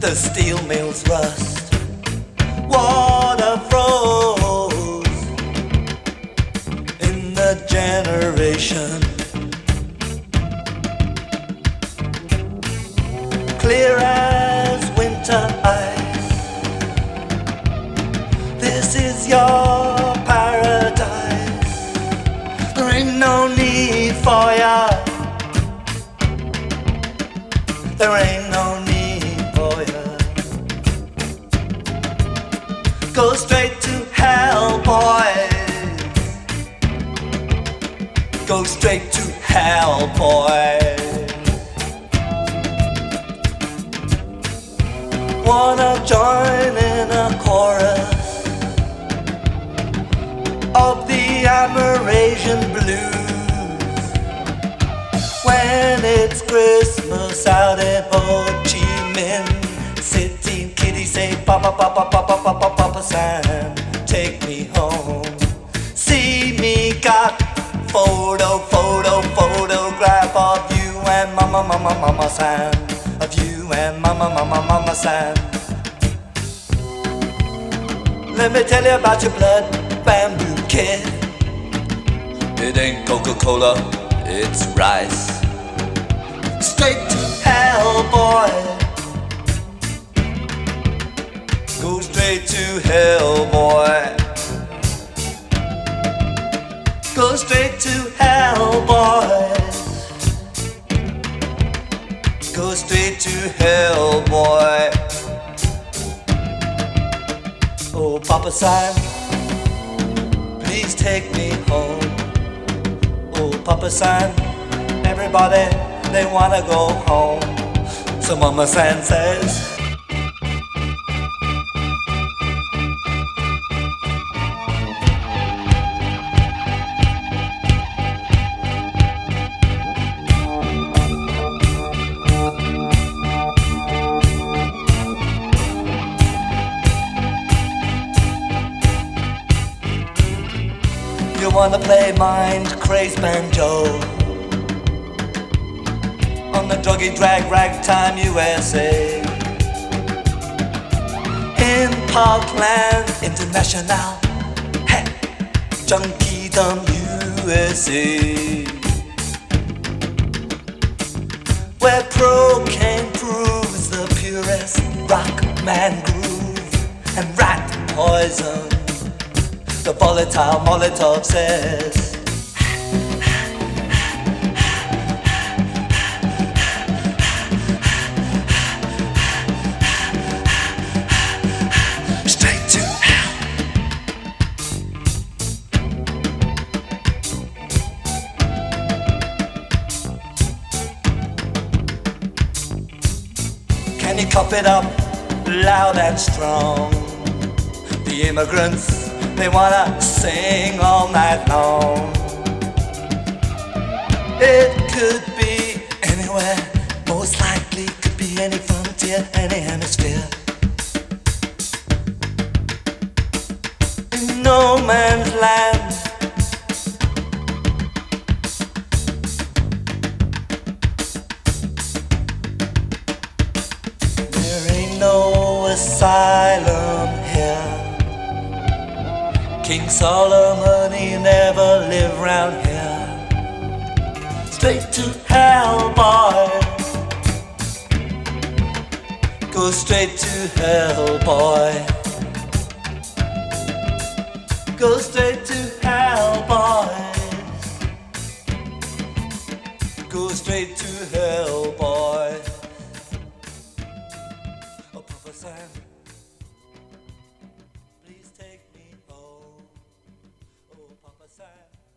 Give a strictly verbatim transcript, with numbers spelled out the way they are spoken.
the steel mills rust, water froze in the generation. Clear as winter ice, this is your paradise. There ain't no need for ya, there ain't no need for ya. Go straight to hell, boys. Go straight to hell, boys. Wanna join in a chorus of the Amerasian blues when it's Christmas out in Ho Chi Minh City. Kitties say Papa, Papa, Papa, Papa, Papa San, take me home. See me got photo, photo, photograph of you and Mama, Mama, Mama San, of you and Mama, Mama, Mama San. Let me tell you about your blood bamboo kid. It ain't Coca-Cola, it's rice. Straight to hell, boy. Go straight to hell, boy. Go straight to hell, boys. Go straight to hell, boy. Oh, Papa San, please take me home. Oh, Papa San, everybody, they wanna go home. So Mama San says, you wanna play mind crazed banjo on the druggy drag ragtime U S A in Parkland International, hey, Junkiedom U S A, where cocaine proves the purest rock man groove and rat poison. The volatile Molotov says, straight to hell. Can you cop it up loud and strong? The immigrants, they wanna sing all night long. It could be anywhere, most likely could be any frontier, any hemisphere. In no man's land, there ain't no asylum here. King Solomon, he never lived round here. Straight to hell, boy. Go straight to hell, boy. Go straight to hell, boys. Go straight to hell, boy. Oh, Papa San, please take me home. Oh, Papa San.